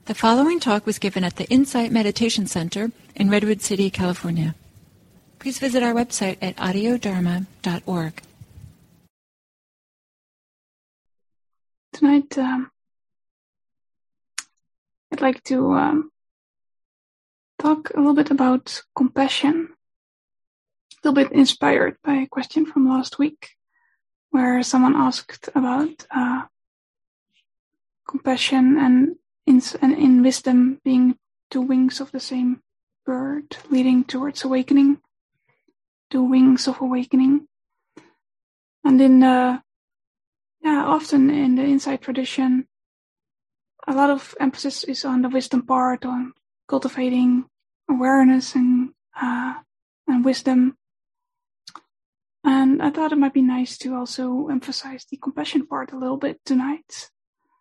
The following talk was given at the Insight Meditation Center in Redwood City, California. Please visit our website at audiodharma.org. Tonight, I'd like to talk a little bit about compassion, a little bit inspired by a question from last week, where someone asked about compassion and in wisdom being two wings of the same bird leading towards awakening, two wings of awakening. And often in the Insight tradition, a lot of emphasis is on the wisdom part, on cultivating awareness and wisdom. And I thought it might be nice to also emphasize the compassion part a little bit tonight.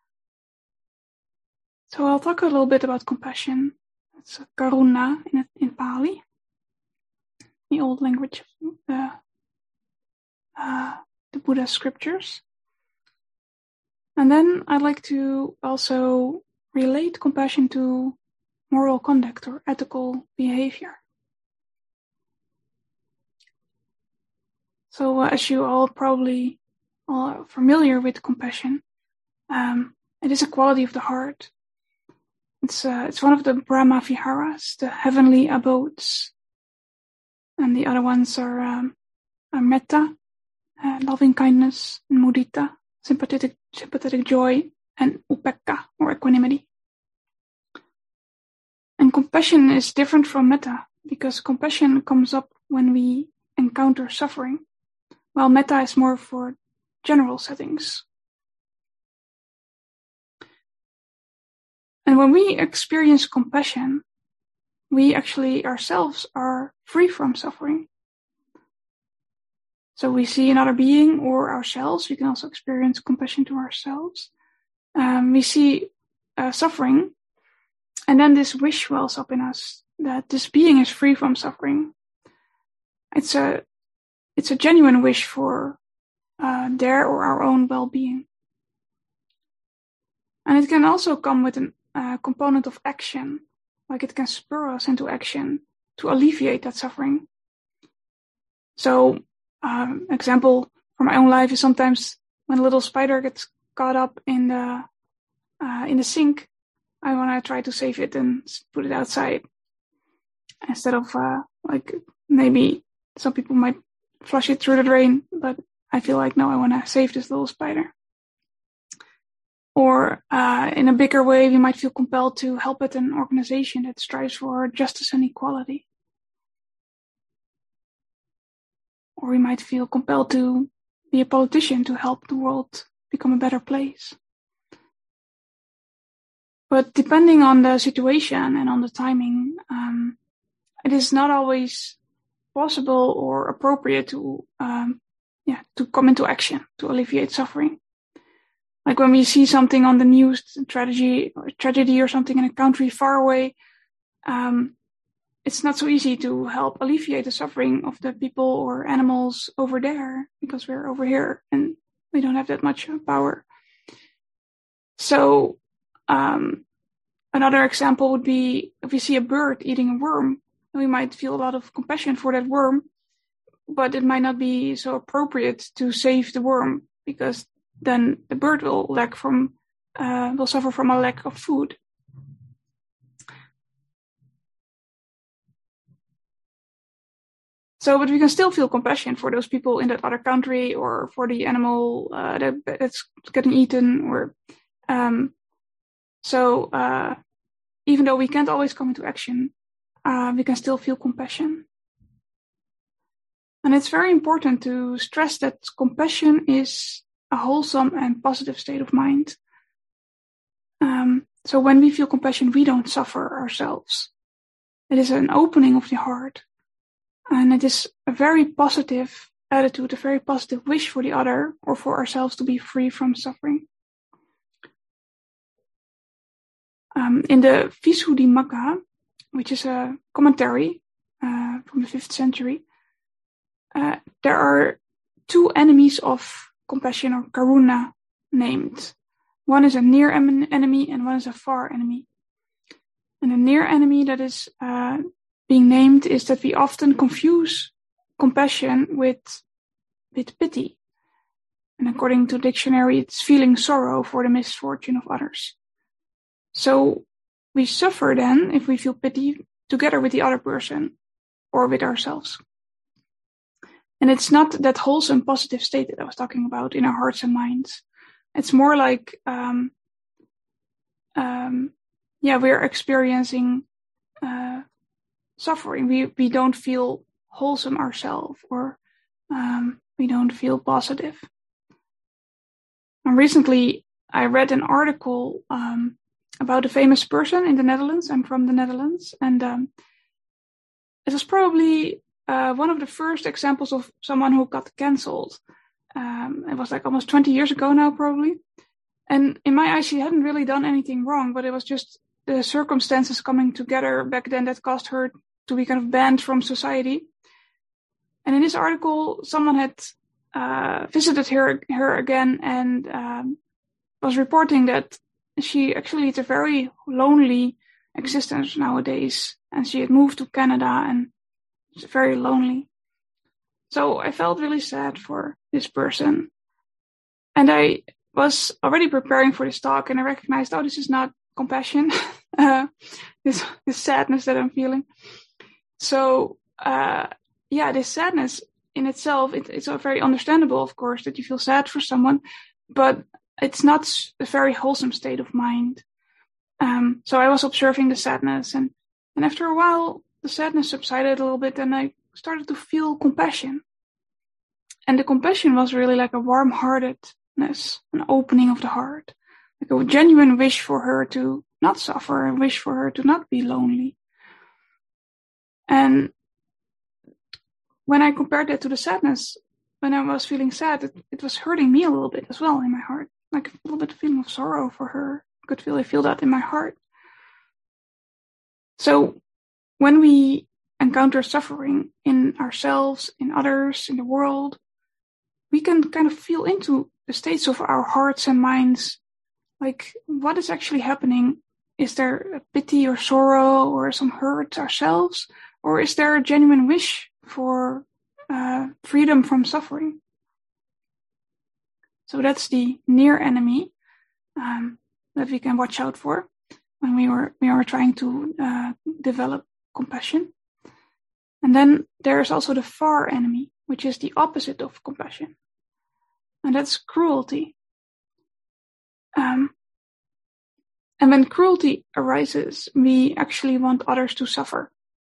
So I'll talk a little bit about compassion. It's karuna in Pali, the old language of the Buddha scriptures. And then I'd like to also relate compassion to moral conduct or ethical behavior. So as you all probably are familiar with compassion, it is a quality of the heart. It's one of the Brahma Viharas, the heavenly abodes. And the other ones are metta, loving kindness, and mudita, sympathetic joy, and upekkha, or equanimity. And compassion is different from metta, because compassion comes up when we encounter suffering, while metta is more for general settings. And when we experience compassion, we actually ourselves are free from suffering. So we see another being or ourselves. We can also experience compassion to ourselves. We see suffering, and then this wish wells up in us that this being is free from suffering. It's a genuine wish for their or our own well-being. And it can also come with a component of action, like it can spur us into action to alleviate that suffering. So, example from my own life is sometimes when a little spider gets caught up in the sink, I want to try to save it and put it outside instead of like maybe some people might flush it through the drain, but I feel like no, I want to save this little spider. Or in a bigger way, we might feel compelled to help at an organization that strives for justice and equality. Or we might feel compelled to be a politician to help the world become a better place. But depending on the situation and on the timing, it is not always possible or appropriate to come into action to alleviate suffering. Like when we see something on the news, tragedy or something in a country far away, it's not so easy to help alleviate the suffering of the people or animals over there because we're over here and we don't have that much power. So another example would be if we see a bird eating a worm, we might feel a lot of compassion for that worm, but it might not be so appropriate to save the worm because then the bird will suffer from a lack of food. So, but we can still feel compassion for those people in that other country or for the animal that's getting eaten. Or even though we can't always come into action, we can still feel compassion. And it's very important to stress that compassion is a wholesome and positive state of mind. So when we feel compassion, we don't suffer ourselves. It is an opening of the heart. And it is a very positive attitude, a very positive wish for the other or for ourselves to be free from suffering. In the Visuddhimagga, which is a commentary from the 5th century, there are two enemies of compassion or karuna named. One is a near enemy and one is a far enemy. And the near enemy that is being named is that we often confuse compassion with pity. And according to dictionary, it's feeling sorrow for the misfortune of others. So we suffer then if we feel pity together with the other person or with ourselves. And it's not that wholesome, positive state that I was talking about in our hearts and minds. It's more like, we're experiencing suffering. We don't feel wholesome ourselves, or we don't feel positive. And recently, I read an article about a famous person in the Netherlands. I'm from the Netherlands, and it was probably one of the first examples of someone who got cancelled. It was like almost 20 years ago now, probably. And in my eyes, she hadn't really done anything wrong, but it was just the circumstances coming together back then that caused her to be kind of banned from society. And in this article, someone had visited her again and was reporting that she actually leads a very lonely existence nowadays. And she had moved to Canada and she's very lonely. So I felt really sad for this person. And I was already preparing for this talk and I recognized, this is not compassion, this sadness that I'm feeling. So, this sadness in itself, it's very understandable, of course, that you feel sad for someone, but it's not a very wholesome state of mind. So I was observing the sadness and after a while, the sadness subsided a little bit and I started to feel compassion. And the compassion was really like a warm-heartedness, an opening of the heart, like a genuine wish for her to not suffer, a wish for her to not be lonely. And when I compared that to the sadness, when I was feeling sad, it was hurting me a little bit as well in my heart, like a little bit of feeling of sorrow for her. I could really feel that in my heart. So when we encounter suffering in ourselves, in others, in the world, we can kind of feel into the states of our hearts and minds. Like, what is actually happening? Is there a pity or sorrow or some hurt ourselves? Or is there a genuine wish for freedom from suffering? So that's the near enemy that we can watch out for when we are trying to develop compassion. And then there's also the far enemy, which is the opposite of compassion. And that's cruelty. And when cruelty arises, we actually want others to suffer.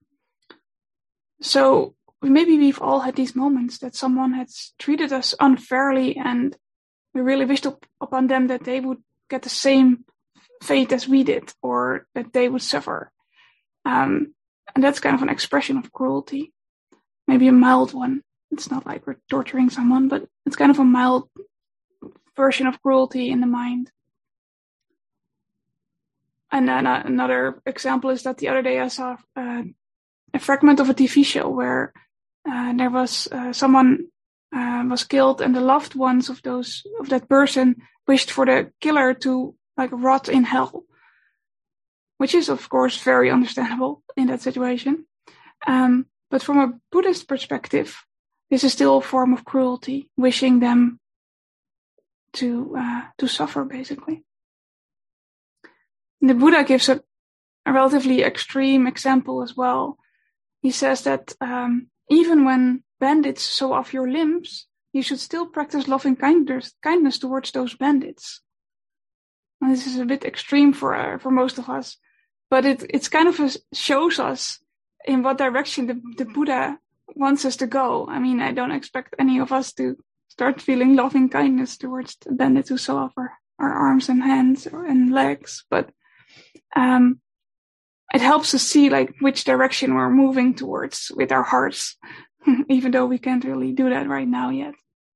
So maybe we've all had these moments that someone has treated us unfairly and we really wished upon them that they would get the same fate as we did or that they would suffer. And that's kind of an expression of cruelty, maybe a mild one. It's not like we're torturing someone, but it's kind of a mild version of cruelty in the mind. And then another example is that the other day I saw a fragment of a TV show where there was someone was killed and the loved ones of that person wished for the killer to like rot in hell, which is of course very understandable in that situation. But from a Buddhist perspective, this is still a form of cruelty, wishing them to suffer, basically. And the Buddha gives a relatively extreme example as well. He says that even when bandits saw off your limbs, you should still practice loving kindness towards those bandits. And this is a bit extreme for most of us, but it's kind of shows us in what direction the Buddha wants us to go. I mean, I don't expect any of us to start feeling loving kindness towards the bandits who saw off our arms and hands and legs, but it helps us see like which direction we're moving towards with our hearts, even though we can't really do that right now yet.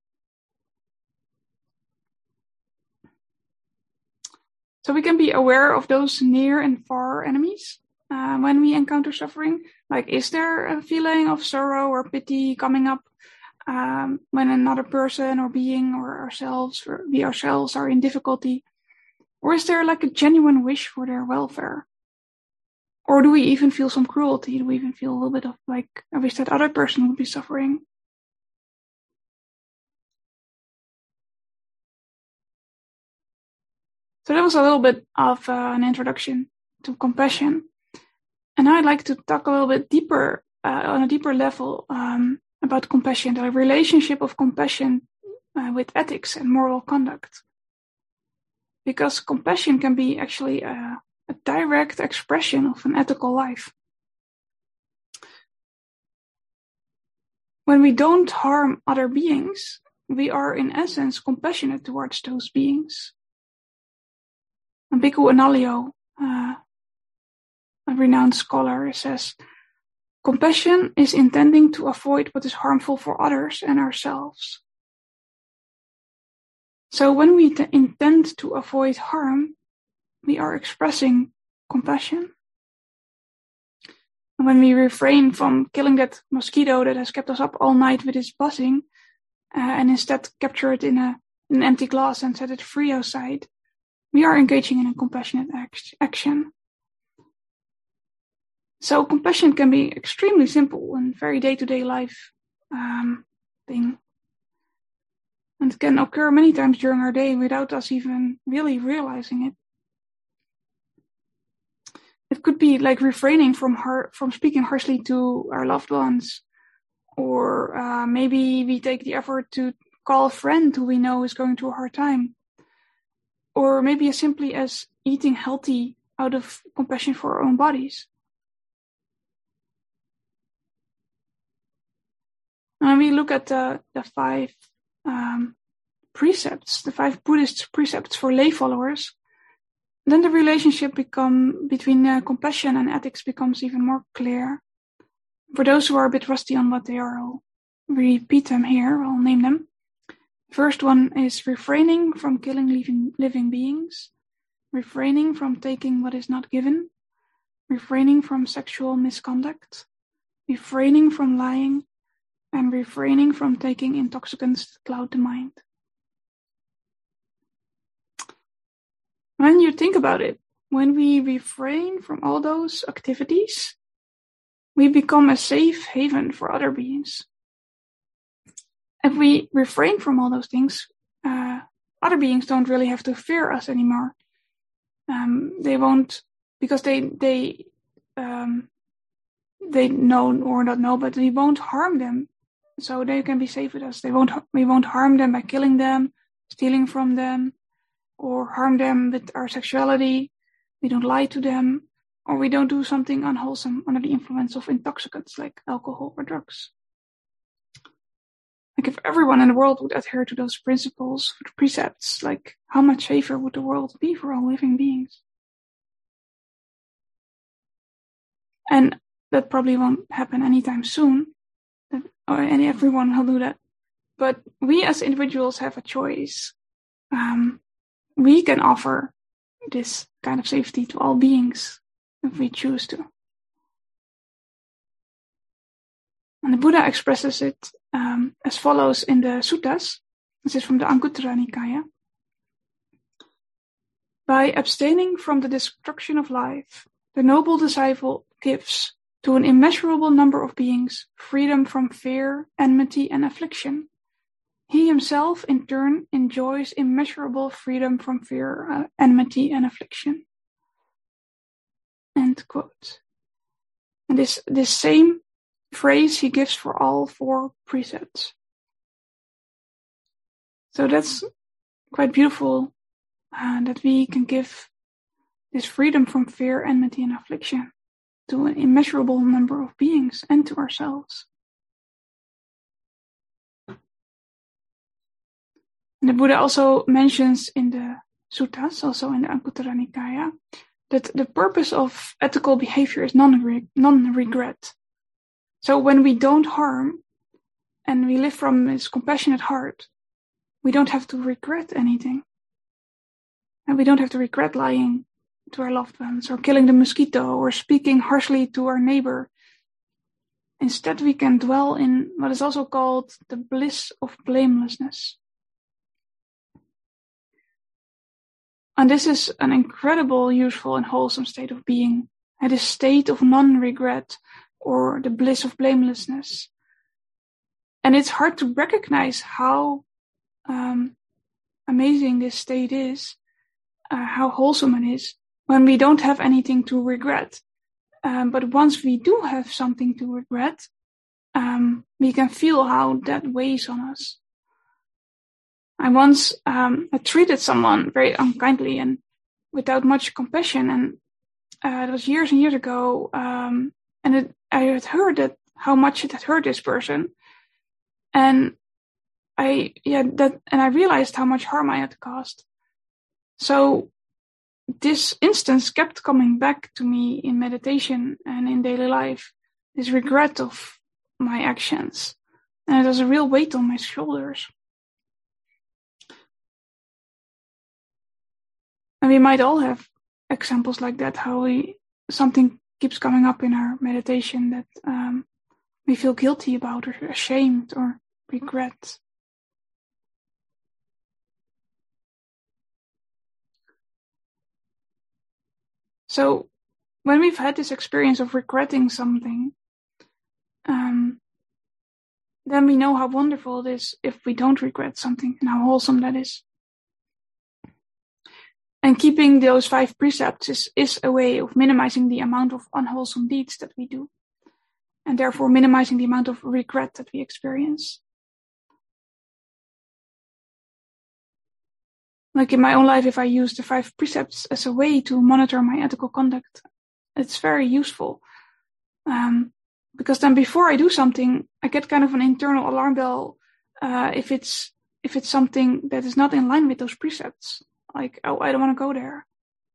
So we can be aware of those near and far enemies when we encounter suffering. Like, is there a feeling of sorrow or pity coming up when another person or being or we ourselves are in difficulty? Or is there like a genuine wish for their welfare? Or do we even feel some cruelty? Do we even feel a little bit of like, I wish that other person would be suffering? So that was a little bit of an introduction to compassion. And I'd like to talk a little bit deeper, on a deeper level, about compassion, the relationship of compassion with ethics and moral conduct. Because compassion can be actually a direct expression of an ethical life. When we don't harm other beings, we are in essence compassionate towards those beings. And Bhikkhu Analayo, a renowned scholar, says, compassion is intending to avoid what is harmful for others and ourselves. So when we intend to avoid harm, we are expressing compassion. And when we refrain from killing that mosquito that has kept us up all night with its buzzing, and instead capture it in an empty glass and set it free outside, we are engaging in a compassionate action. So compassion can be extremely simple and very day-to-day life thing. And it can occur many times during our day without us even really realizing it. It could be like refraining from speaking harshly to our loved ones, or maybe we take the effort to call a friend who we know is going through a hard time, or maybe as simply as eating healthy out of compassion for our own bodies. And we look at the five precepts, the five Buddhist precepts for lay followers, then the relationship between compassion and ethics becomes even more clear. For those who are a bit rusty on what they are, I'll repeat them here, I'll name them. First one is refraining from killing living beings, refraining from taking what is not given, refraining from sexual misconduct, refraining from lying, and refraining from taking intoxicants that cloud the mind. When you think about it, when we refrain from all those activities, we become a safe haven for other beings. If we refrain from all those things, other beings don't really have to fear us anymore. They won't, because they know or not know, but we won't harm them. So they can be safe with us. We won't harm them by killing them, stealing from them, or harm them with our sexuality. We don't lie to them, or we don't do something unwholesome under the influence of intoxicants like alcohol or drugs. Like if everyone in the world would adhere to those principles, precepts, like how much safer would the world be for all living beings? And that probably won't happen anytime soon. And everyone will do that. But we as individuals have a choice. We can offer this kind of safety to all beings if we choose to. And the Buddha expresses it as follows in the suttas. This is from the Anguttara Nikaya. By abstaining from the destruction of life, the noble disciple gives to an immeasurable number of beings freedom from fear, enmity, and affliction. He himself, in turn, enjoys immeasurable freedom from fear, enmity, and affliction. End quote. And this same phrase he gives for all four precepts. So that's quite beautiful, that we can give this freedom from fear, enmity, and affliction to an immeasurable number of beings and to ourselves. And the Buddha also mentions in the suttas, also in the Anguttara Nikaya, that the purpose of ethical behavior is non-regret. So when we don't harm and we live from this compassionate heart, we don't have to regret anything. And we don't have to regret lying to our loved ones or killing the mosquito or speaking harshly to our neighbor. Instead, we can dwell in what is also called the bliss of blamelessness. And this is an incredible, useful, and wholesome state of being this state of non-regret or the bliss of blamelessness. And it's hard to recognize how amazing this state is, how wholesome it is, when we don't have anything to regret. But once we do have something to regret, we can feel how that weighs on us. I once treated someone very unkindly and without much compassion, and it was years and years ago, and I had heard that how much it had hurt this person, and I realized how much harm I had caused. So this instance kept coming back to me in meditation and in daily life, this regret of my actions, and it was a real weight on my shoulders. And we might all have examples like that, how something keeps coming up in our meditation that we feel guilty about or ashamed or regret. So when we've had this experience of regretting something, then we know how wonderful it is if we don't regret something and how wholesome that is. And keeping those 5 precepts is a way of minimizing the amount of unwholesome deeds that we do, and therefore minimizing the amount of regret that we experience. Like in my own life, if I use the 5 precepts as a way to monitor my ethical conduct, it's very useful. Because then before I do something, I get kind of an internal alarm bell if it's something that is not in line with those precepts. Like, oh, I don't want to go there.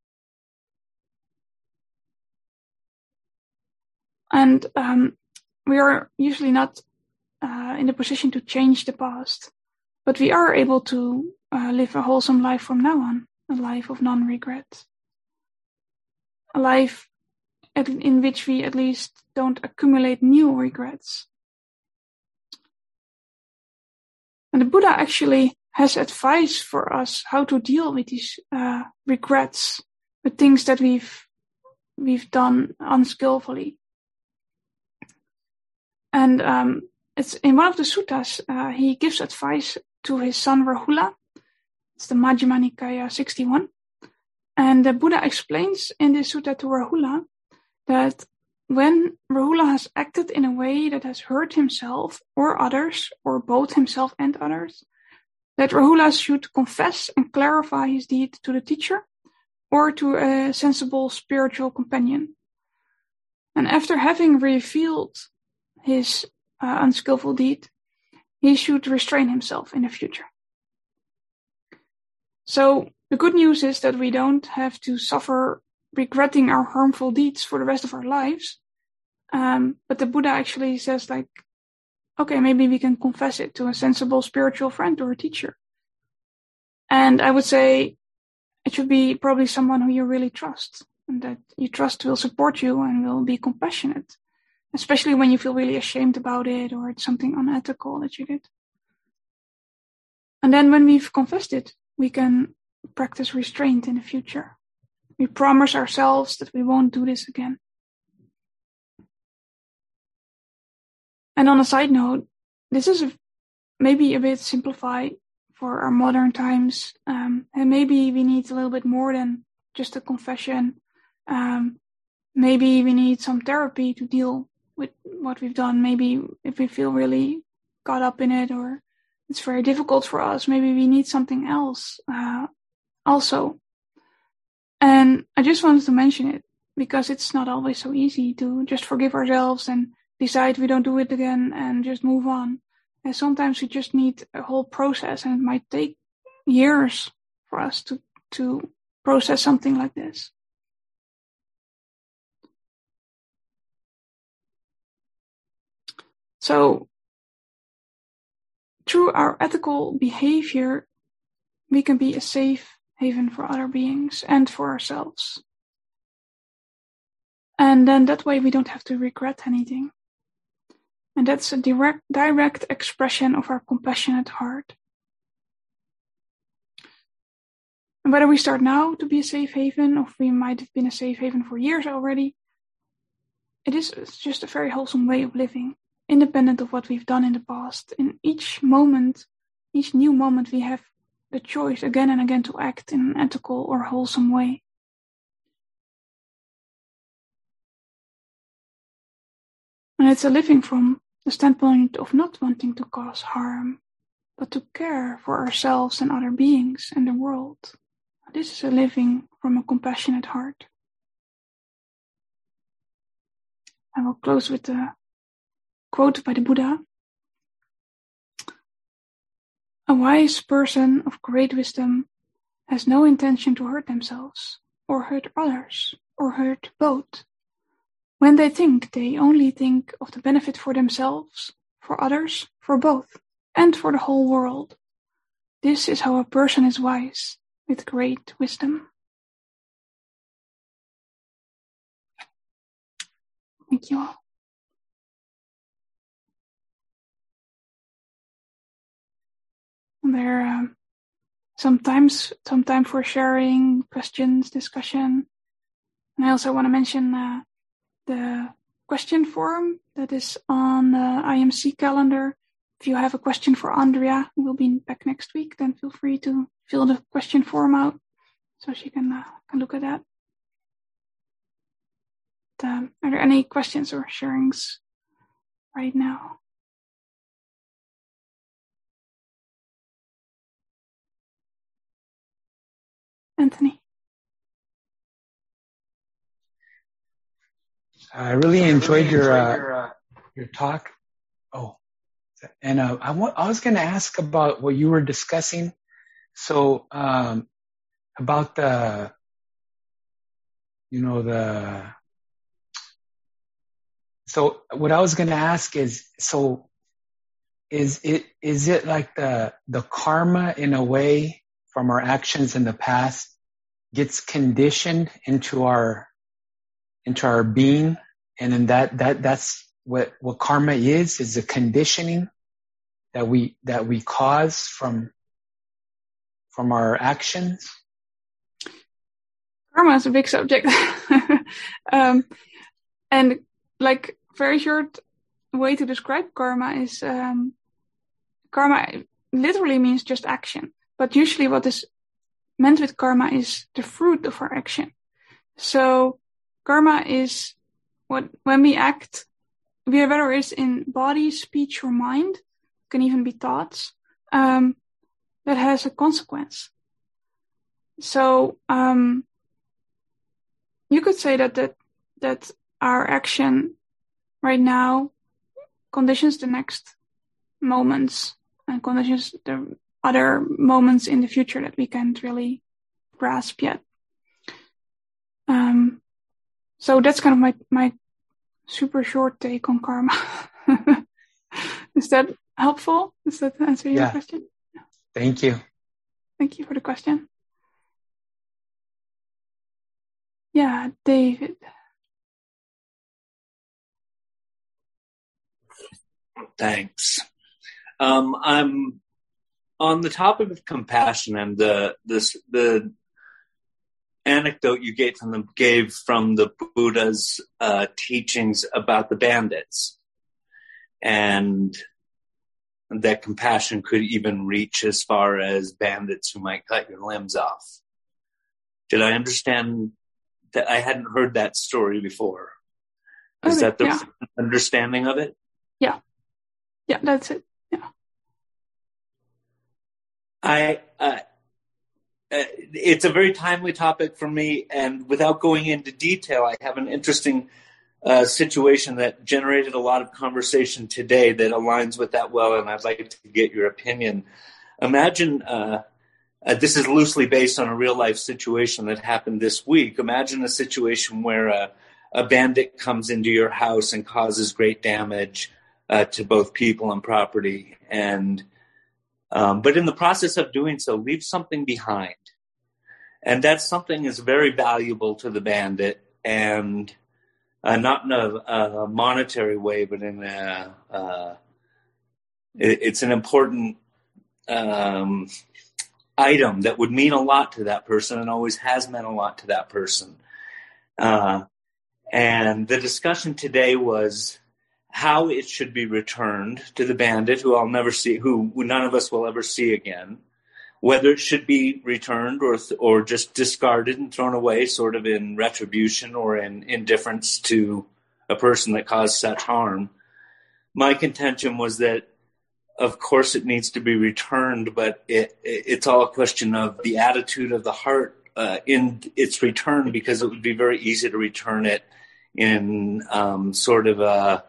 And we are usually not in the position to change the past, but we are able to live a wholesome life from now on, a life of non-regret, a life in which we at least don't accumulate new regrets. And the Buddha actually has advice for us how to deal with these regrets, with things that we've done unskillfully. And it's in one of the suttas, he gives advice to his son Rahula. It's the Majjhima Nikaya 61. And the Buddha explains in this sutta to Rahula that when Rahula has acted in a way that has hurt himself or others, or both himself and others, that Rahula should confess and clarify his deed to the teacher or to a sensible spiritual companion. And after having revealed his unskillful deed, he should restrain himself in the future. So the good news is that we don't have to suffer regretting our harmful deeds for the rest of our lives. But the Buddha actually says, like, okay, maybe we can confess it to a sensible spiritual friend or a teacher. And I would say it should be probably someone who you really trust, and that you trust will support you and will be compassionate, especially when you feel really ashamed about it or it's something unethical that you did. And then when we've confessed it, we can practice restraint in the future. We promise ourselves that we won't do this again. And on a side note, this is maybe a bit simplified for our modern times. And maybe we need a little bit more than just a confession. Maybe we need some therapy to deal with what we've done. Maybe if we feel really caught up in it or it's very difficult for us, maybe we need something else also. And I just wanted to mention it because it's not always so easy to just forgive ourselves and decide we don't do it again and just move on. And sometimes we just need a whole process, and it might take years for us to process something like this. So through our ethical behavior, we can be a safe haven for other beings and for ourselves. And then that way we don't have to regret anything. And that's a direct expression of our compassionate heart. And whether we start now to be a safe haven, or if we might have been a safe haven for years already, it's just a very wholesome way of living, independent of what we've done in the past. In each moment, each new moment, we have the choice again and again to act in an ethical or wholesome way. And it's a living from the standpoint of not wanting to cause harm, but to care for ourselves and other beings and the world. This is a living from a compassionate heart. I will close with a quote by the Buddha. A wise person of great wisdom has no intention to hurt themselves, or hurt others, or hurt both. When they think, they only think of the benefit for themselves, for others, for both, and for the whole world. This is how a person is wise, with great wisdom. Thank you all. And there some time for sharing, questions, discussion. And I also want to mention the question form that is on the IMC calendar. If you have a question for Andrea, who will be back next week, then feel free to fill the question form out so she can look at that. Are there any questions or sharings right now? Anthony. I really enjoyed your talk. Oh, and I was going to ask about what you were discussing. So about So what I was going to ask is, so is it like the karma in a way from our actions in the past gets conditioned into our being, and then that's what karma is a conditioning that we cause from our actions? Karma is a big subject. And like very short way to describe karma is karma literally means just action, but usually what is meant with karma is the fruit of our action. So karma is when we act, whether it's in body, speech, or mind, can even be thoughts, that has a consequence. So you could say that our action right now conditions the next moments and conditions the other moments in the future that we can't really grasp yet. So that's kind of my super short take on karma. Is that helpful? Does that answer your question? Thank you. Thank you for the question. Yeah, David. Thanks. I'm on the topic of compassion and the anecdote you gave from the Buddha's teachings about the bandits, and that compassion could even reach as far as bandits who might cut your limbs off. Did I understand that? I hadn't heard that story before. Is that the understanding of it? Yeah. Yeah, that's it. Yeah. It's a very timely topic for me, and without going into detail, I have an interesting situation that generated a lot of conversation today that aligns with that well, and I'd like to get your opinion. Imagine, this is loosely based on a real-life situation that happened this week. Imagine a situation where a bandit comes into your house and causes great damage to both people and property, and but in the process of doing so, leaves something behind. And that something is very valuable to the bandit, and not in a monetary way, but in it's an important item that would mean a lot to that person and always has meant a lot to that person. And the discussion today was how it should be returned to the bandit, who I'll never see, who none of us will ever see again. Whether it should be returned or just discarded and thrown away, sort of in retribution or in indifference to a person that caused such harm. My contention was that, of course, it needs to be returned, but it's all a question of the attitude of the heart in its return, because it would be very easy to return it in sort of a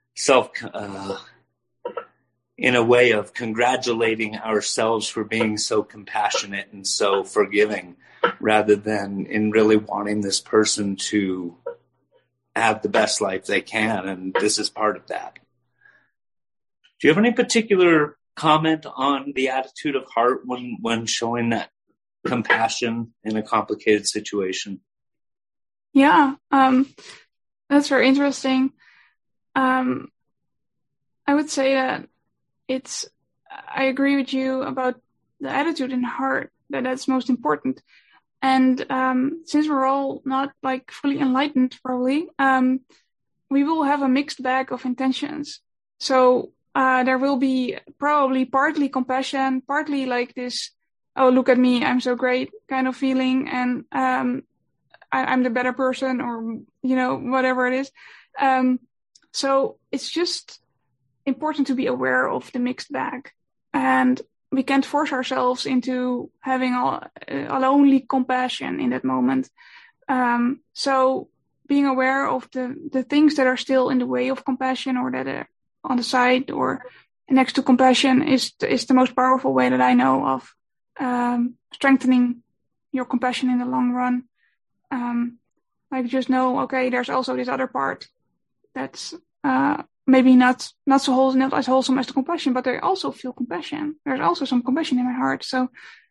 in a way of congratulating ourselves for being so compassionate and so forgiving, rather than in really wanting this person to have the best life they can. And this is part of that. Do you have any particular comment on the attitude of heart when showing that compassion in a complicated situation? Yeah, that's very interesting. I would say that I agree with you about the attitude and heart, that's most important. And since we're all not like fully enlightened, probably, we will have a mixed bag of intentions. So there will be probably partly compassion, partly like this, oh, look at me, I'm so great kind of feeling, and I'm the better person, or, whatever it is. So it's just important to be aware of the mixed bag, and we can't force ourselves into having only compassion in that moment. So being aware of the things that are still in the way of compassion, or that are on the side or next to compassion, is the most powerful way that I know of strengthening your compassion in the long run. Like, just know, okay, there's also this other part that's maybe not as wholesome as the compassion, but I also feel compassion. There's also some compassion in my heart. So,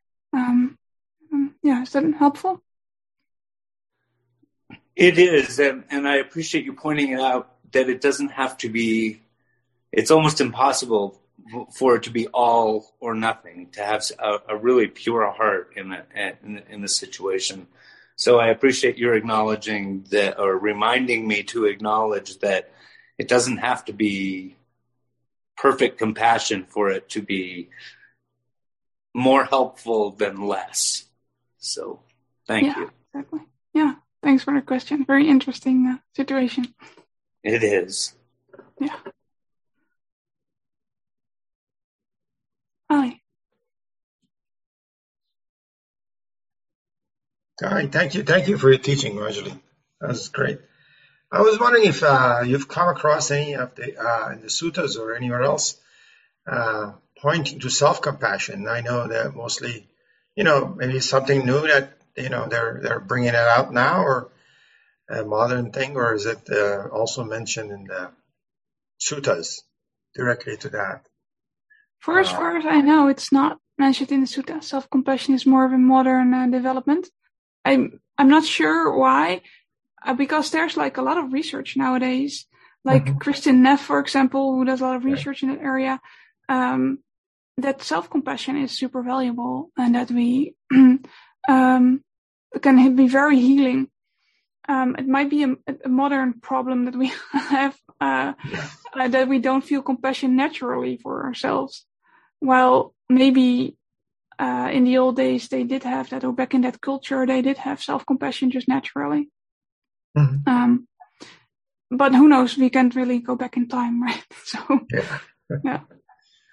is that helpful? It is, and I appreciate you pointing it out, that it doesn't have to be. It's almost impossible for it to be all or nothing, to have a really pure heart in the situation. So I appreciate your acknowledging that, or reminding me to acknowledge that it doesn't have to be perfect compassion for it to be more helpful than less. So thank you. Exactly. Yeah. Thanks for the question. Very interesting situation. It is. Yeah. Ali. All right. Thank you. Thank you for your teaching, Marjorie. That was great. I was wondering if you've come across any of the in the suttas or anywhere else pointing to self-compassion. I know that mostly, maybe something new that they're bringing it out now, or a modern thing, or is it also mentioned in the suttas directly to that? As far as I know, it's not mentioned in the sutta. Self-compassion is more of a modern development. I'm not sure why. Because there's like a lot of research nowadays, like Kristin Neff, for example, who does a lot of research in that area, that self-compassion is super valuable, and that we can be very healing. It might be a modern problem that we have, that we don't feel compassion naturally for ourselves. While maybe in the old days they did have that, or back in that culture they did have self-compassion just naturally. But who knows? We can't really go back in time, right? So, yeah.